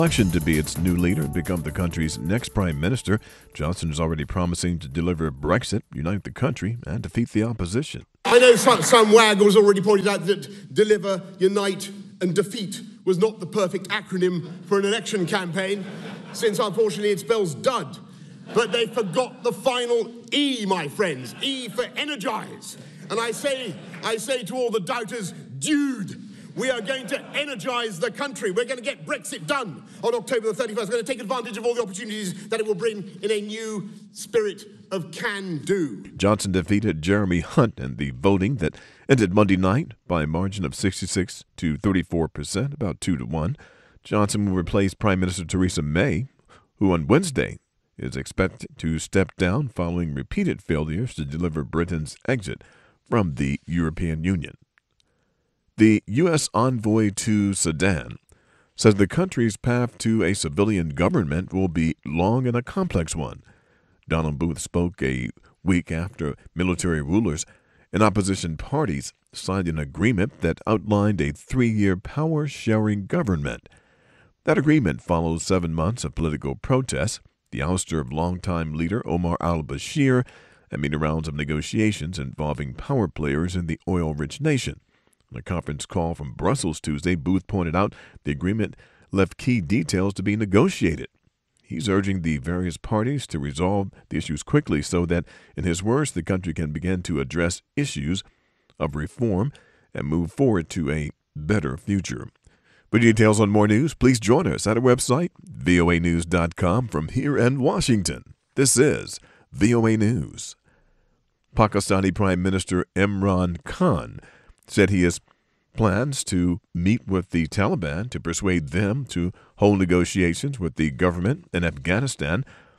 Election to be its new leader and become the country's next prime minister. Johnson is already promising to deliver Brexit, unite the country, and defeat the opposition. I know some wag has already pointed out that deliver, unite, and defeat was not the perfect acronym for an election campaign, since unfortunately it spells dud. But they forgot the final E, my friends. E for energize. And I say to all the doubters, dude, we are going to energize the country. We're going to get Brexit done on October the 31st. We're going to take advantage of all the opportunities that it will bring in a new spirit of can-do. Johnson defeated Jeremy Hunt in the voting that ended Monday night by a margin of 66 to 34%, about 2-1. Johnson will replace Prime Minister Theresa May, who on Wednesday is expected to step down following repeated failures to deliver Britain's exit from the European Union. The U.S. envoy to Sudan says the country's path to a civilian government will be long and a complex one. Donald Booth spoke a week after military rulers and opposition parties signed an agreement that outlined a 3-year power-sharing government. That agreement follows 7 months of political protests, the ouster of longtime leader Omar al-Bashir, and many rounds of negotiations involving power players in the oil-rich nation. In a conference call from Brussels Tuesday, Booth pointed out the agreement left key details to be negotiated. He's urging the various parties to resolve the issues quickly so that, in his words, the country can begin to address issues of reform and move forward to a better future. For details on more news, please join us at our website, voanews.com. From here in Washington, this is VOA News. Pakistani Prime Minister Imran Khan said he has plans to meet with the Taliban to persuade them to hold negotiations with the government in Afghanistan